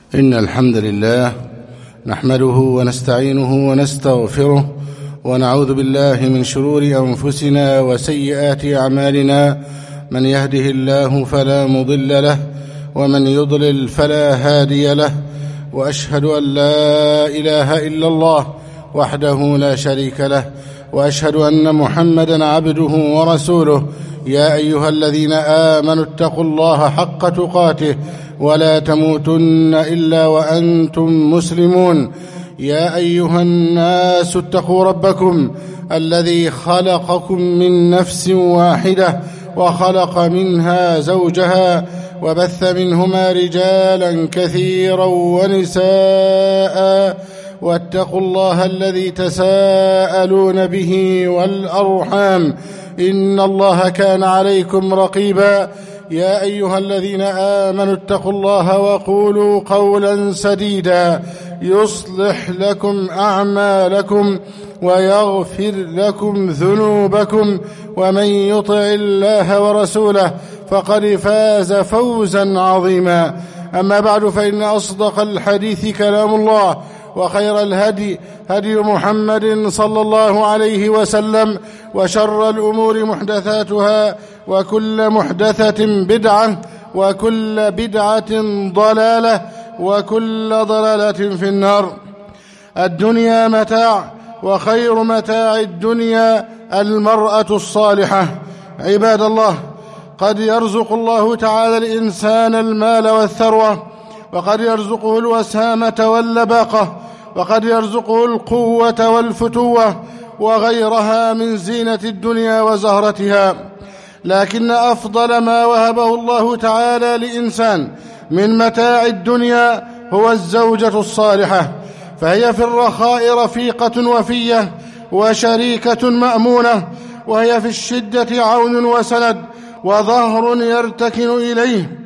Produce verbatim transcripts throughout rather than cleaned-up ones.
إن الحمد لله نحمده ونستعينه ونستغفره ونعوذ بالله من شرور أنفسنا وسيئات أعمالنا. من يهده الله فلا مضل له ومن يضلل فلا هادي له، وأشهد أن لا إله إلا الله وحده لا شريك له، وأشهد أن محمدًا عبده ورسوله. يا أيها الذين آمنوا اتقوا الله حق تقاته ولا تموتن إلا وأنتم مسلمون. يا أيها الناس اتقوا ربكم الذي خلقكم من نفس واحدة وخلق منها زوجها وبث منهما رجالا كثيرا ونساء، واتقوا الله الذي تساءلون به والأرحام إن الله كان عليكم رقيبا. يا أيها الذين آمنوا اتقوا الله وقولوا قولا سديدا يصلح لكم أعمالكم ويغفر لكم ذنوبكم، ومن يطع الله ورسوله فقد فاز فوزا عظيما. أما بعد، فإن أصدق الحديث كلام الله، وخير الهدي هدي محمد صلى الله عليه وسلم، وشر الأمور محدثاتها، وكل محدثة بدعة، وكل بدعة ضلالة، وكل ضلالة في النار. الدنيا متاع، وخير متاع الدنيا المرأة الصالحة. عباد الله، قد يرزق الله تعالى الإنسان المال والثروة، وقد يرزقه الوسامة واللباقة، وقد يرزقه القوة والفتوة وغيرها من زينة الدنيا وزهرتها. لكن أفضل ما وهبه الله تعالى لإنسان من متاع الدنيا هو الزوجة الصالحة، فهي في الرخاء رفيقة وفية وشريكة مأمونة، وهي في الشدة عون وسند وظهر يرتكن إليه،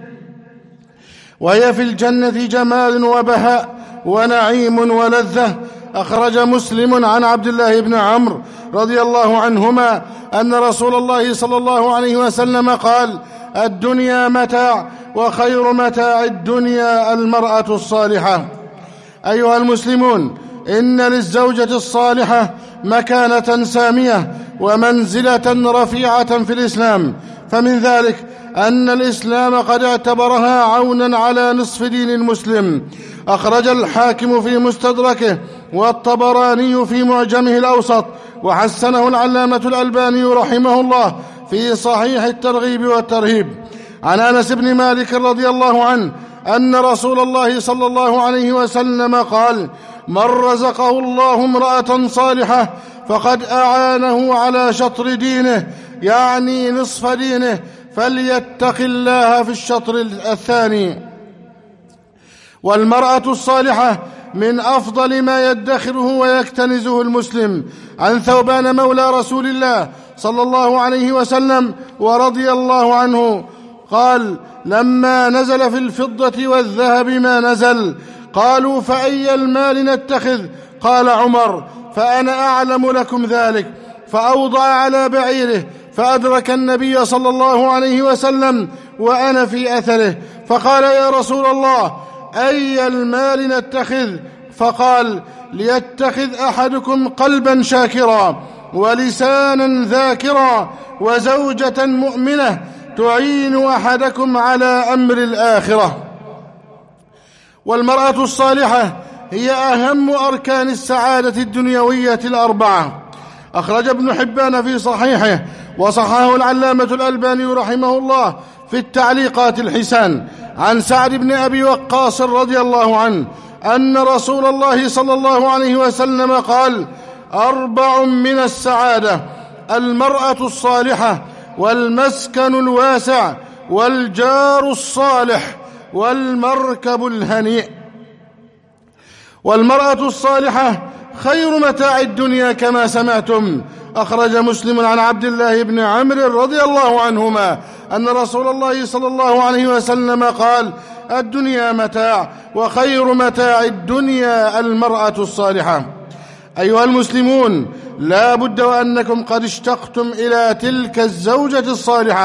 وهي في الجنة جمال وبهاء ونعيم ولذة. أخرج مسلم عن عبد الله بن عمرو رضي الله عنهما أن رسول الله صلى الله عليه وسلم قال: الدنيا متاع، وخير متاع الدنيا المرأة الصالحة. أيها المسلمون، إن للزوجة الصالحة مكانة سامية ومنزلة رفيعة في الإسلام، فمن ذلك أن الإسلام قد اعتبرها عونا على نصف دين المسلم. أخرج الحاكم في مستدركه والطبراني في معجمه الأوسط، وحسنه العلامة الألباني رحمه الله في صحيح الترغيب والترهيب، عن أنس بن مالك رضي الله عنه أن رسول الله صلى الله عليه وسلم قال: من رزقه الله امرأة صالحة فقد أعانه على شطر دينه، يعني نصف دينه، فليتق الله في الشطر الثاني. والمرأة الصالحة من أفضل ما يدخره ويكتنزه المسلم. عن ثوبان مولى رسول الله صلى الله عليه وسلم ورضي الله عنه قال: لما نزل في الفضة والذهب ما نزل، قالوا: فأي المال نتخذ؟ قال عمر: فأنا أعلم لكم ذلك. فأوضع على بعيره، فأدرك النبي صلى الله عليه وسلم وأنا في أثره، فقال: يا رسول الله، أي المال نتخذ؟ فقال: ليتخذ أحدكم قلبا شاكرا، ولسانا ذاكرا، وزوجة مؤمنة تعين أحدكم على أمر الآخرة. والمرأة الصالحة هي أهم أركان السعادة الدنيوية الأربعة. أخرج ابن حبان في صحيحه، وصححه العلامة الألباني رحمه الله في التعليقات الحسان، عن سعد بن أبي وقاص رضي الله عنه أن رسول الله صلى الله عليه وسلم قال: أربع من السعادة: المرأة الصالحة، والمسكن الواسع، والجار الصالح، والمركب الهنيء. والمرأة الصالحة خير متاع الدنيا كما سمعتم. أخرج مسلم عن عبد الله بن عمرو رضي الله عنهما أن رسول الله صلى الله عليه وسلم قال: الدنيا متاع، وخير متاع الدنيا المرأة الصالحة. أيها المسلمون، لا بد وأنكم قد اشتقتم إلى تلك الزوجة الصالحة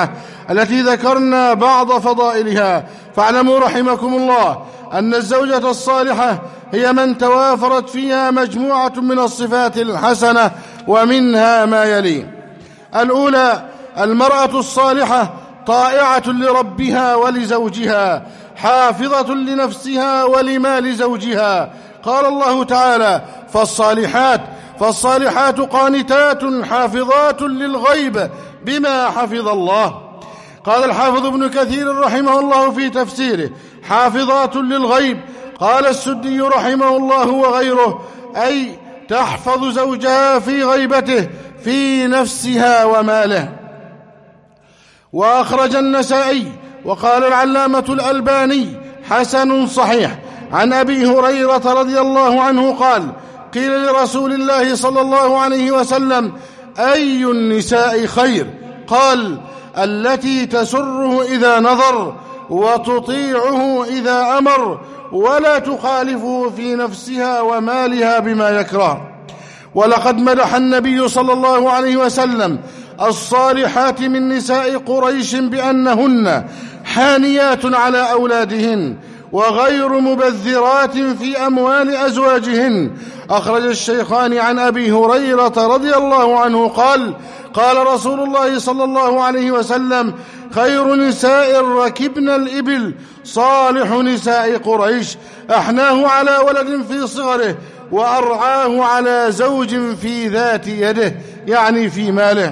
التي ذكرنا بعض فضائلها. فاعلموا رحمكم الله أن الزوجة الصالحة هي من توافرت فيها مجموعة من الصفات الحسنة، ومنها ما يلي: الأولى المرأة الصالحة طائعة لربها ولزوجها، حافظة لنفسها ولمال زوجها. قال الله تعالى: فالصالحات فالصالحات قانتات حافظات للغيب بما حفظ الله. قال الحافظ ابن كثير رحمه الله في تفسيره: حافظات للغيب. قال السدي رحمه الله وغيره: أي تحفظ زوجها في غيبته في نفسها وماله. وأخرج النسائي وقال العلامة الألباني: حسن صحيح، عن أبي هريرة رضي الله عنه قال: قيل لرسول الله صلى الله عليه وسلم: أي النساء خير؟ قال: التي تسره إذا نظر، وتطيعه إذا أمر، ولا تخالفه في نفسها ومالها بما يكره. ولقد مدح النبي صلى الله عليه وسلم الصالحات من نساء قريش بأنهن حانيات على أولادهن، وغير مبذرات في أموال أزواجهن. أخرج الشيخان عن أبي هريرة رضي الله عنه قال: قال رسول الله صلى الله عليه وسلم: خير نساء ركبن الإبل صالح نساء قريش، أحناه على ولد في صغره، وأرعاه على زوج في ذات يده، يعني في ماله.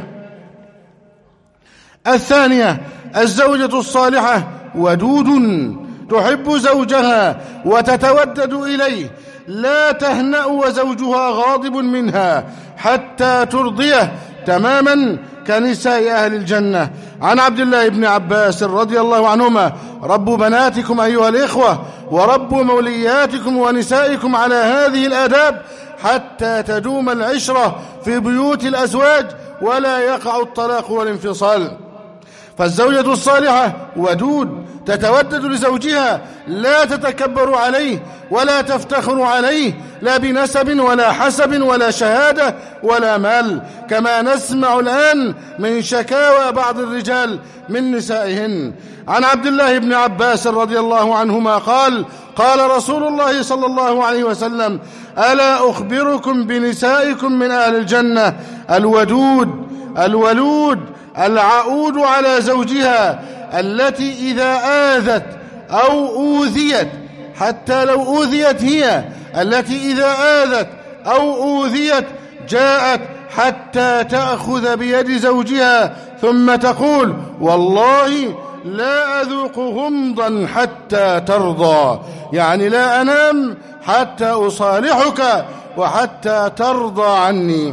الثانية الزوجة الصالحة ودود، تحب زوجها وتتودد إليه، لا تهنأ وزوجها غاضب منها حتى ترضيه تماما كنساء أهل الجنة. عن عبد الله بن عباس رضي الله عنهما: ربوا بناتكم أيها الإخوة، وربوا مولياتكم ونسائكم على هذه الآداب حتى تدوم العشرة في بيوت الأزواج ولا يقع الطلاق والانفصال. فالزوجة الصالحة ودود، تتودد لزوجها، لا تتكبر عليه ولا تفتخر عليه، لا بنسب ولا حسب ولا شهادة ولا مال، كما نسمع الآن من شكاوى بعض الرجال من نسائهن. عن عبد الله بن عباس رضي الله عنهما قال: قال رسول الله صلى الله عليه وسلم: ألا أخبركم بنسائكم من أهل الجنة؟ الودود، الولود، العؤود على زوجها، التي إذا آذت أو أوذيت، حتى لو أوذيت هي، التي إذا آذت أو أوذيت جاءت حتى تأخذ بيد زوجها ثم تقول: والله لا أذوق غمضا حتى ترضى، يعني لا أنام حتى أصالحك وحتى ترضى عني.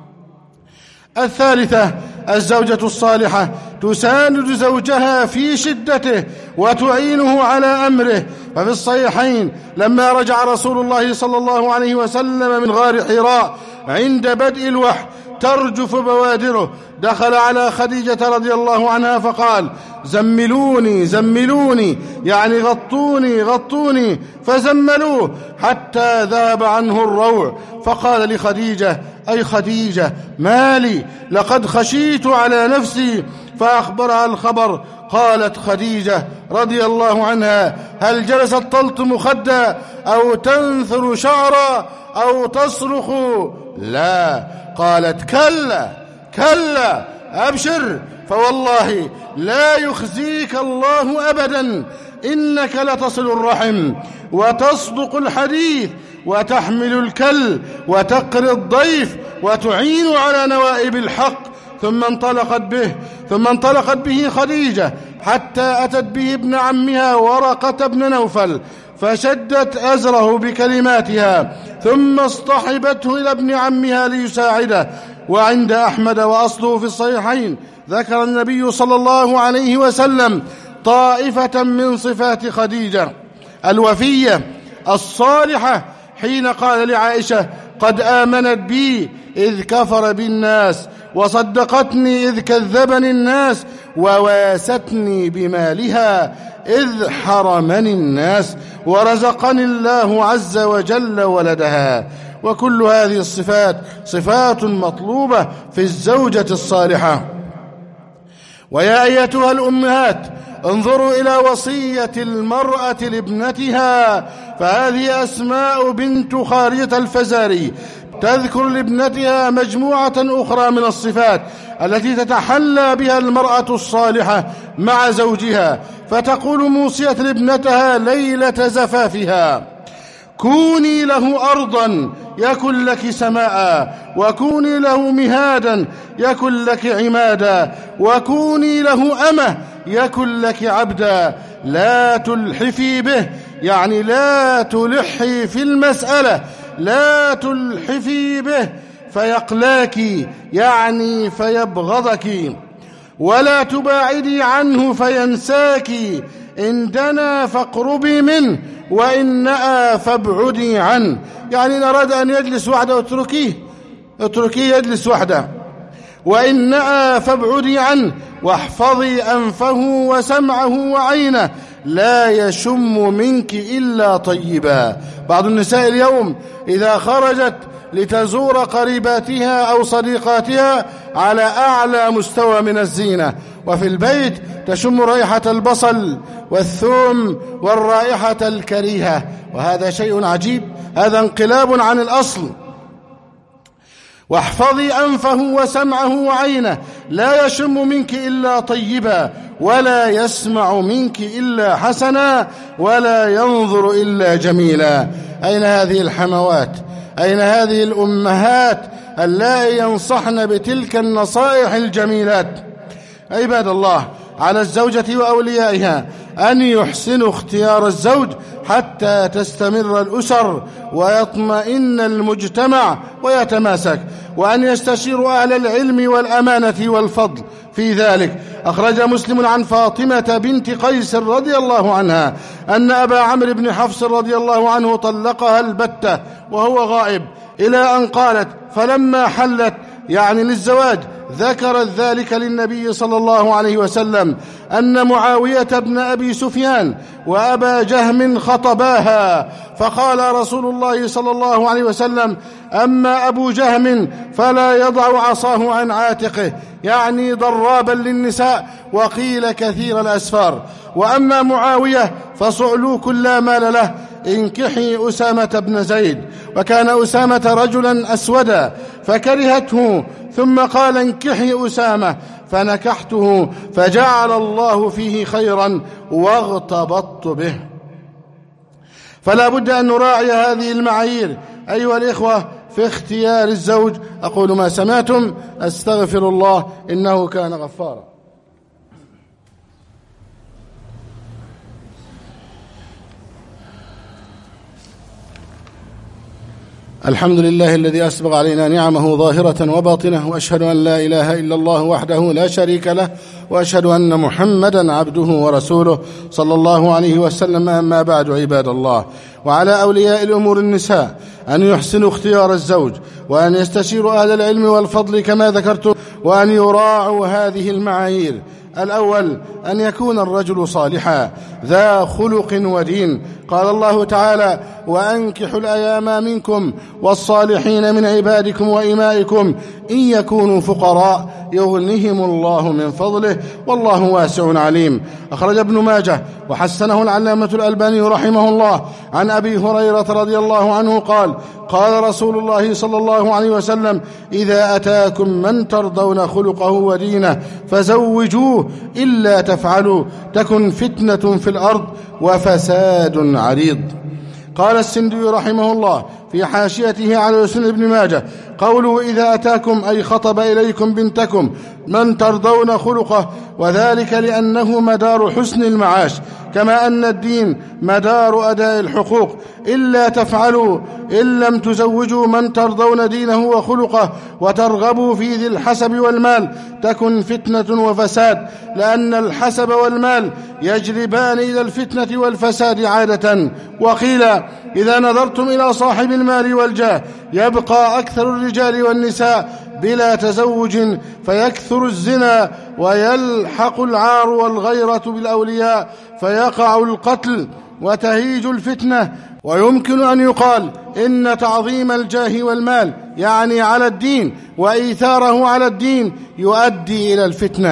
الثالثة الزوجة الصالحة تساند زوجها في شدته وتعينه على أمره. ففي الصحيحين لما رجع رسول الله صلى الله عليه وسلم من غار حراء عند بدء الوحي ترجف بوادره، دخل على خديجة رضي الله عنها فقال: زملوني زملوني، يعني غطوني غطوني، فزملوه حتى ذهب عنه الروع. فقال لخديجة: أي خديجة، مالي؟ لقد خشيت على نفسي. فأخبرها الخبر. قالت خديجة رضي الله عنها: هل جلست تلطم خدا أو تنثر شعرا أو تصرخ؟ لا. قالت: كلا كلا، أبشر، فوالله لا يخزيك الله أبدا، إنك لتصل الرحم وتصدق الحديث وتحمل الكل وتقري الضيف وتعين على نوائب الحق. ثم انطلقت به ثم انطلقت به خديجة حتى أتت به ابن عمها ورقة بن نوفل، فشدت أزره بكلماتها، ثم اصطحبته إلى ابن عمها ليساعده. وعند أحمد وأصله في الصحيحين ذكر النبي صلى الله عليه وسلم طائفة من صفات خديجة الوفية الصالحة حين قال لعائشة: قد آمنت بي إذ كفر بالناس، وصدقتني إذ كذبني الناس، وواستني بمالها إذ حرمني الناس، ورزقني الله عز وجل ولدها. وكل هذه الصفات صفات مطلوبة في الزوجة الصالحة. ويا أيتها الأمهات انظروا إلى وصية المرأة لابنتها، فهذه أسماء بنت خارجة الفزاري تذكر لابنتها مجموعة أخرى من الصفات التي تتحلى بها المرأة الصالحة مع زوجها، فتقول موصية لابنتها ليلة زفافها: كوني له أرضا يكن لك سماء، وكوني له مهادا يكن لك عمادا، وكوني له أمة يكن لك عبدا، لا تلحفي به، يعني لا تلحي في المسألة، لا تلحفي به فيقلاك، يعني فيبغضك، ولا تباعدي عنه فينساك، إن دنا فاقربي منه، وإن نأى فابعدي عنه. يعني إن أراد أن يجلس وحده اتركيه اتركيه يجلس وحده، وإن نأى فابعدي عنه، واحفظي أنفه وسمعه وعينه، لا يشم منك إلا طيبا. بعض النساء اليوم إذا خرجت لتزور قريباتها أو صديقاتها على أعلى مستوى من الزينة، وفي البيت تشم رائحة البصل والثوم والرائحة الكريهة، وهذا شيء عجيب، هذا انقلاب عن الأصل. واحفظي أنفه وسمعه وعينه، لا يشم منك إلا طيبا، ولا يسمع منك إلا حسنا، ولا ينظر إلا جميلا. أين هذه الحموات؟ أين هذه الأمهات اللائي ينصحن بتلك النصائح الجميلات؟ عباد الله، على الزوجة وأوليائها أن يحسنوا اختيار الزوج حتى تستمر الأسر ويطمئن المجتمع ويتماسك، وأن يستشيروا أهل العلم والأمانة والفضل في ذلك. أخرج مسلم عن فاطمة بنت قيس رضي الله عنها أن أبا عمرو بن حفص رضي الله عنه طلقها البتة وهو غائب، إلى أن قالت: فلما حلت، يعني للزواج، ذكرت ذلك للنبي صلى الله عليه وسلم أن معاوية بن أبي سفيان وأبا جهم خطباها، فقال رسول الله صلى الله عليه وسلم: أما أبو جهم فلا يضع عصاه عن عاتقه، يعني ضرابا للنساء، وقيل كثير الأسفار، وأما معاوية فصعلوك لا مال له، انكحي أسامة بن زيد. وكان أسامة رجلا أسودا فكرهته، ثم قال: انكحي أسامة، فنكحته، فجعل الله فيه خيرا واغتبطت به. فلا بد أن نراعي هذه المعايير أيها الإخوة في اختيار الزوج. أقول ما سمعتم، أستغفر الله إنه كان غفارا. الحمد لله الذي أسبغ علينا نعمه ظاهرة وباطنة، وأشهد أن لا إله إلا الله وحده لا شريك له، وأشهد أن محمدا عبده ورسوله صلى الله عليه وسلم. أما بعد، عباد الله، وعلى أولياء الأمور النساء أن يحسنوا اختيار الزوج، وأن يستشيروا أهل العلم والفضل كما ذكرت، وأن يراعوا هذه المعايير. الأول أن يكون الرجل صالحا ذا خلق ودين. قال الله تعالى: وأنكحوا الأيام منكم والصالحين من عبادكم وإمائكم إن يكونوا فقراء يغنهم الله من فضله والله واسع عليم. أخرج ابن ماجه وحسنه العلامة الألباني رحمه الله عن أبي هريرة رضي الله عنه قال: قال رسول الله صلى الله عليه وسلم: إذا أتاكم من ترضون خلقه ودينه فزوجوه، إلا تفعلوا تكن فتنة في الأرض وفساد عريض. قال السندي رحمه الله في حاشيته على سنن ابن ماجه: قوله إذا أتاكم أي خطب إليكم بنتكم من ترضون خلقه، وذلك لأنه مدار حسن المعاش، كما أن الدين مدار أداء الحقوق. إلا تفعلوا إن لم تزوجوا من ترضون دينه وخلقه وترغبوا في ذي الحسب والمال تكن فتنة وفساد، لأن الحسب والمال يجلبان إلى الفتنة والفساد عادة. وقيل: إذا نظرتم إلى صاحب المال والجاه يبقى أكثر الرجال والنساء بلا تزوج، فيكثر الزنا ويلحق العار والغيرة بالأولياء، فيقع القتل وتهيج الفتنة. ويمكن أن يقال إن تعظيم الجاه والمال يعني على الدين، وإيثاره على الدين يؤدي إلى الفتنة.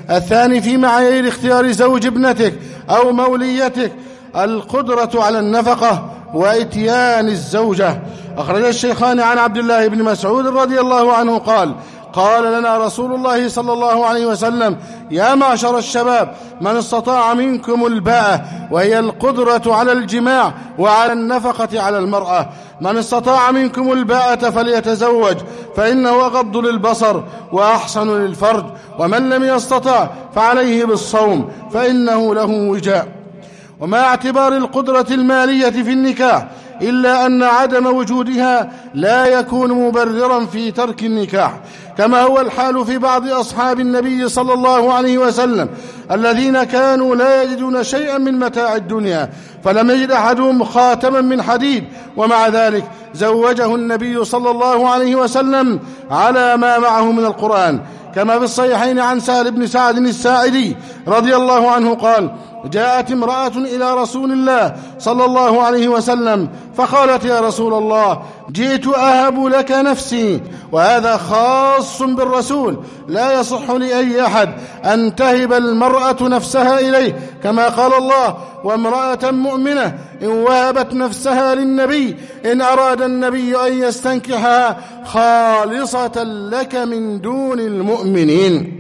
الثاني في معايير اختيار زوج ابنتك أو موليتك القدرة على النفقة وإتيان الزوجة. أخرج الشيخان عن عبد الله بن مسعود رضي الله عنه قال: قال لنا رسول الله صلى الله عليه وسلم: يا معشر الشباب، من استطاع منكم الباءة، وهي القدرة على الجماع وعلى النفقة على المرأة، من استطاع منكم الباءة فليتزوج، فإنه أغض للبصر وأحسن للفرج، ومن لم يستطع فعليه بالصوم فإنه له وجاء. وما اعتبار القدرة المالية في النكاح إلا أن عدم وجودها لا يكون مبررا في ترك النكاح، كما هو الحال في بعض أصحاب النبي صلى الله عليه وسلم الذين كانوا لا يجدون شيئا من متاع الدنيا، فلم يجد أحدهم خاتما من حديد، ومع ذلك زوجه النبي صلى الله عليه وسلم على ما معه من القرآن، كما في الصحيحين عن سهل بن سعد الساعدي رضي الله عنه قال: جاءت امرأة إلى رسول الله صلى الله عليه وسلم فقالت: يا رسول الله، جئت أهب لك نفسي. وهذا خاص بالرسول، لا يصح لأي أحد أن تهب المرأة نفسها إليه، كما قال الله: وامرأة مؤمنة إن وهبت نفسها للنبي إن أراد النبي أن يستنكحها خالصة لك من دون المؤمنين.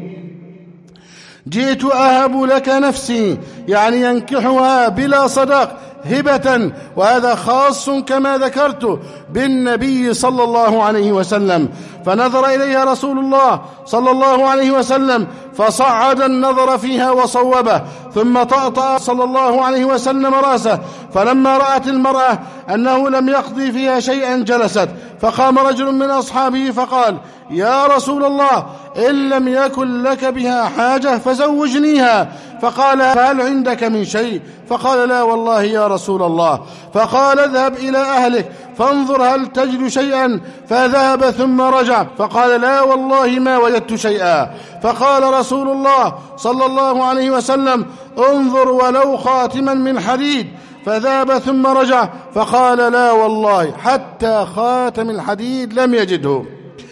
جئت أهب لك نفسي يعني ينكحها بلا صداق هبة، وهذا خاص كما ذكرت بالنبي صلى الله عليه وسلم. فنظر إليها رسول الله صلى الله عليه وسلم فصعد النظر فيها وصوبه، ثم طأطأ صلى الله عليه وسلم رأسه، فلما رأت المرأة أنه لم يقضي فيها شيئا جلست، فقام رجل من أصحابه فقال: يا رسول الله، إن لم يكن لك بها حاجة فزوجنيها. فقال: هل عندك من شيء؟ فقال: لا والله يا رسول الله. فقال: اذهب إلى أهلك فانظر هل تجد شيئا. فذهب ثم رجع فقال: لا والله ما وجدت شيئا. فقال رسول الله صلى الله عليه وسلم: انظر ولو خاتما من حديد. فذهب ثم رجع فقال: لا والله حتى خاتم الحديد لم يجده.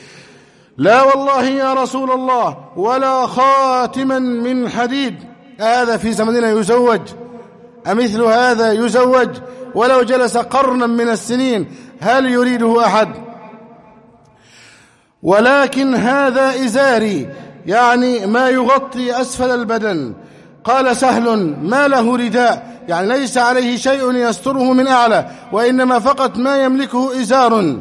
لا والله يا رسول الله ولا خاتما من حديد. هذا في زمننا يزوج؟ أمثل هذا يزوج ولو جلس قرنا من السنين هل يريده أحد؟ ولكن هذا إزاري، يعني ما يغطي أسفل البدن. قال سهل: ما له رداء، يعني ليس عليه شيء يستره من أعلى، وإنما فقط ما يملكه إزار،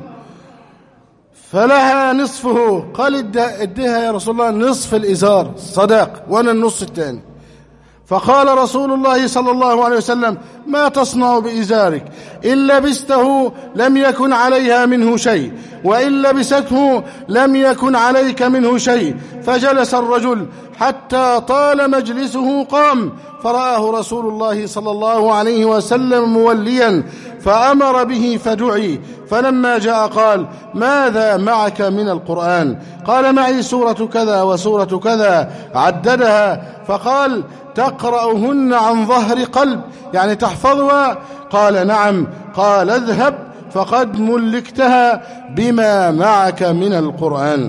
فلها نصفه. قال: اديها يا رسول الله نصف الإزار صداق وأنا النصف الثاني. فقال رسول الله صلى الله عليه وسلم: ما تصنع بإزارك؟ إن لبسته لم يكن عليها منه شيء، وإن لبسته لم يكن عليك منه شيء. فجلس الرجل حتى طال مجلسه قام، فرآه رسول الله صلى الله عليه وسلم موليا فأمر به فدعي، فلما جاء قال: ماذا معك من القرآن؟ قال: معي سورة كذا وسورة كذا، عددها. فقال: تقرأهن عن ظهر قلب، يعني تحفظها؟ قال: نعم. قال: اذهب فقد ملكتها بما معك من القرآن.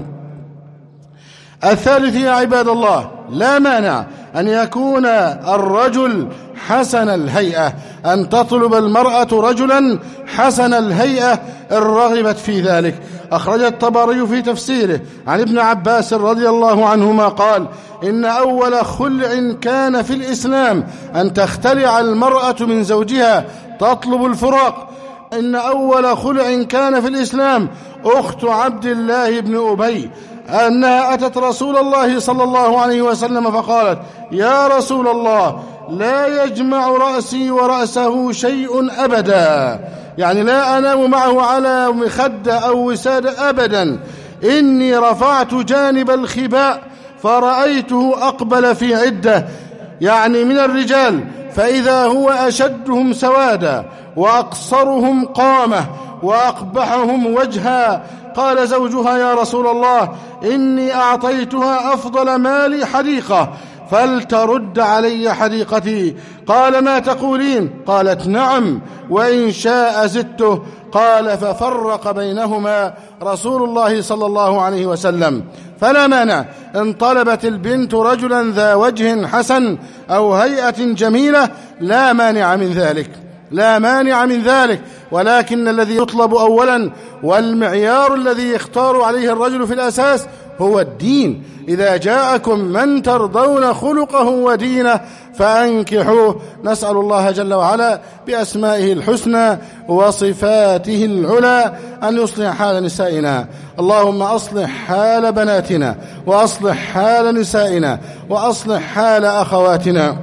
الثالث يا عباد الله، لا مانع أن يكون الرجل حسن الهيئة، أن تطلب المرأة رجلا حسن الهيئة إن رغبت في ذلك. أخرج الطبري في تفسيره عن ابن عباس رضي الله عنهما قال: إن أول خلع كان في الإسلام أن تختلع المرأة من زوجها تطلب الفراق. إن أول خلع كان في الإسلام أخت عبد الله بن أبي، أنها أتت رسول الله صلى الله عليه وسلم فقالت: يا رسول الله، لا يجمع رأسي ورأسه شيء أبدا، يعني لا أنام معه على مخدة أو وسادة أبدا. إني رفعت جانب الخباء فرأيته أقبل في عدة، يعني من الرجال، فإذا هو أشدهم سوادا وأقصرهم قامة وأقبحهم وجها. قال زوجها: يا رسول الله، إني أعطيتها أفضل مالي حديقة، فلترد علي حديقتي. قال: ما تقولين؟ قالت: نعم، وإن شاء زدته. قال: ففرق بينهما رسول الله صلى الله عليه وسلم. فلا مانع إن طلبت البنت رجلا ذا وجه حسن أو هيئة جميلة، لا مانع من ذلك، لا مانع من ذلك، ولكن الذي يطلب أولا والمعيار الذي يختار عليه الرجل في الأساس هو الدين. إذا جاءكم من ترضون خلقه ودينه فأنكحوه. نسأل الله جل وعلا بأسمائه الحسنى وصفاته العلى أن يصلح حال نسائنا. اللهم أصلح حال بناتنا، وأصلح حال نسائنا، وأصلح حال أخواتنا.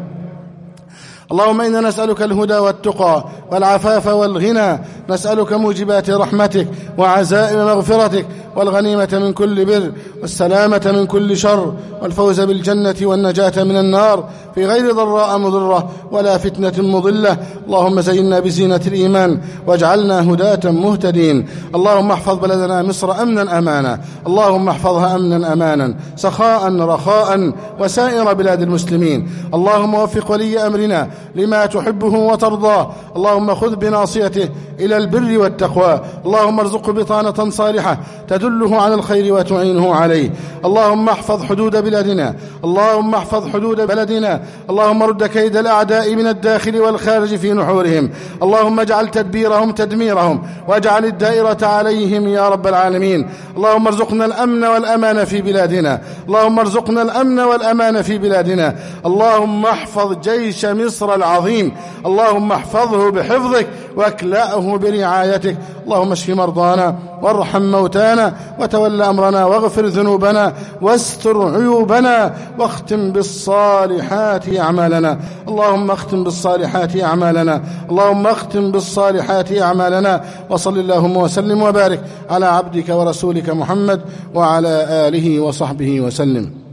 اللهم إنا نسألك الهدى والتقى والعفاف والغنى، نسألك موجبات رحمتك وعزائم مغفرتك، والغنيمة من كل بر، والسلامة من كل شر، والفوز بالجنة والنجاة من النار في غير ضراء مضرة ولا فتنة مضلة. اللهم زينا بزينة الإيمان واجعلنا هداة مهتدين. اللهم احفظ بلدنا مصر أمنا أمانا، اللهم احفظها أمنا أمانا سخاء رخاء وسائر بلاد المسلمين. اللهم وفق ولي أمرنا لما تحبه وترضاه، اللهم خذ بناصيته إلى البر والتقوى، اللهم ارزقه بطانة صالحة تدله على الخير وتعينه عليه. اللهم احفظ حدود بلادنا، اللهم احفظ حدود بلدنا، اللهم رد كيد الأعداء من الداخل والخارج في نحورهم، اللهم اجعل تدبيرهم تدميرهم، واجعل الدائرة عليهم يا رب العالمين. اللهم ارزقنا الأمن والأمان في بلادنا، اللهم ارزقنا الأمن والأمان في بلادنا. اللهم احفظ جيش مصر العظيم، اللهم احفظه بحفظك واكلأه برعايتك. اللهم اشف مرضانا وارحم موتانا وتول أمرنا واغفر ذنوبنا واستر عيوبنا واختم بالصالحات أعمالنا. اللهم اختم بالصالحات أعمالنا، اللهم اختم بالصالحات أعمالنا. وصل اللهم وسلم وبارك على عبدك ورسولك محمد وعلى آله وصحبه وسلم.